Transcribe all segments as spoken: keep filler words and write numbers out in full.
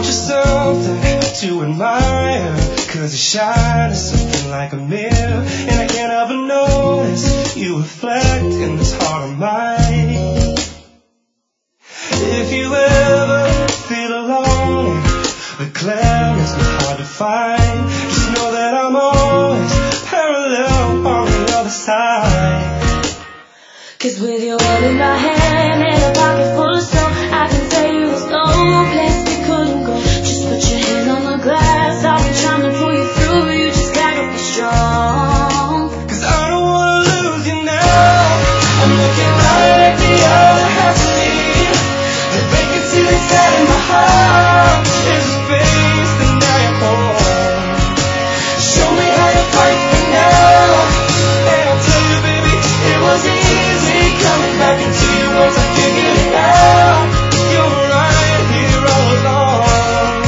just something to admire, 'cause you shine is something like a mirror, and I can't ever notice you reflect in this heart of mine. If you ever feel alone, the glare makes me hard to find, just know that I'm always parallel on the other side. 'Cause with your world in my hand and a pocket full of snow, I can tell you there's no place we couldn't go. Just put your hand on the glass, I'll be trying to pull you through. You just gotta be strong. 'Cause I don't wanna lose you now. I'm looking right at the other half of me. The vacancy that's out in my heart is a space that now you're home. Show me how to fight for now, and I'll tell you, baby, it was easy coming back into you once I figured it out. You were right here all along.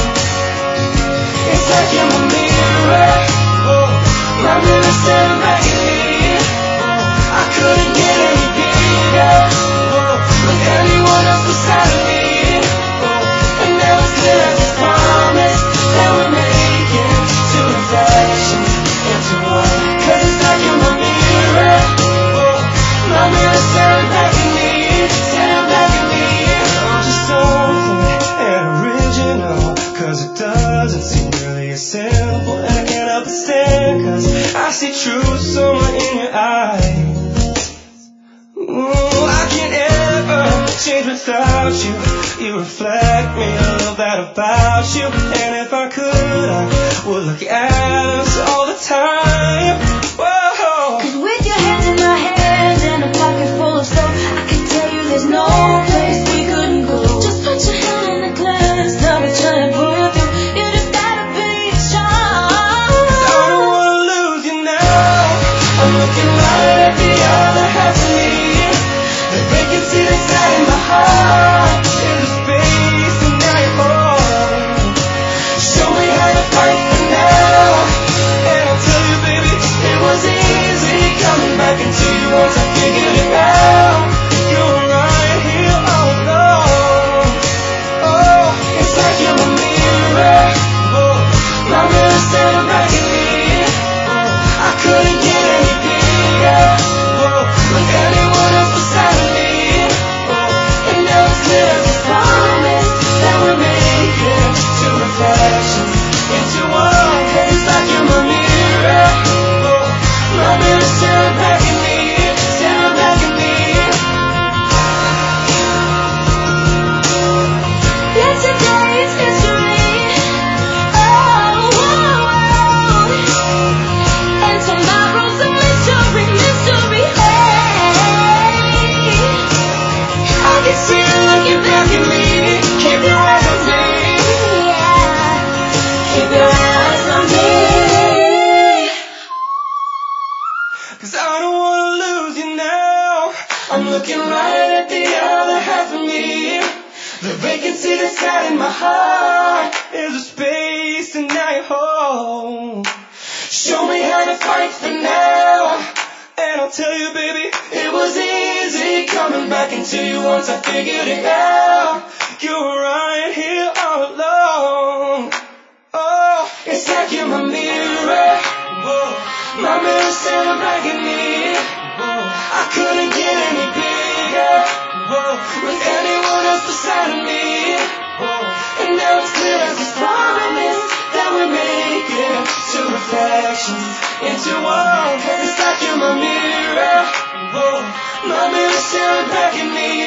It's like you're my mirror, oh, my mirror staring back at me. Oh, I couldn't get any bigger, oh, with anyone else beside of me. Oh, and now it's clear as a promise that we're making two reflections into one. 'Cause it's like you're my mirror, oh, my mirror staring back at me, staring back at me. I'm just something and original, 'cause it doesn't seem really as simple, and I can't help but stare, 'cause I see truth somewhere in your eyes. Ooh, I can't ever change without you. You reflect me, I love that about you, and if I could, I would look at us all the time. Whoa. 'Cause with your hands in my hands and a pocket full of stuff, I can tell you there's no place we couldn't go. Just put your hand on the glass, I'll be trying to pull you through. You just gotta be strong. 'Cause I don't wanna lose you now. I'm looking right at the other half of me. The vacancy that's out in my heart is a space and now you're home. Show me how to fight for now, and I'll tell you, baby, it was easy coming back into you once I figured it out. You were right here all along. Oh, it's like you're my mirror, oh, my mirror staring back at me. Oh, I couldn't get any bigger, oh, with anyone else beside of me. Oh, and now it's clear as a promise that we're making two reflections into one. 'Cause it's like you're my mirror, oh, my mirror staring back at me, staring back at me. Yesterday's history, oh, oh, oh. And tomorrow's a mystery, mystery, hey. I can see you looking back at me. Keep your eyes on me, Yeah. Keep your eyes on me. 'cause I don't wanna lose you now. I'm looking right at the other half of me. The vacancy that's out in my heart is a space and now you're home. Show me how to fight for now, and I'll tell you, baby, it was easy coming back into you once I figured it out. You were right here all along. Oh, it's like you're my mirror, oh, my mirror staring back at me. Oh, I couldn't get any bigger, oh, with anyone else beside of me. Oh, and now it's clear as this promise that we're making two reflections into one. 'Cause it's like you're my mirror, oh, my mirror staring back at me.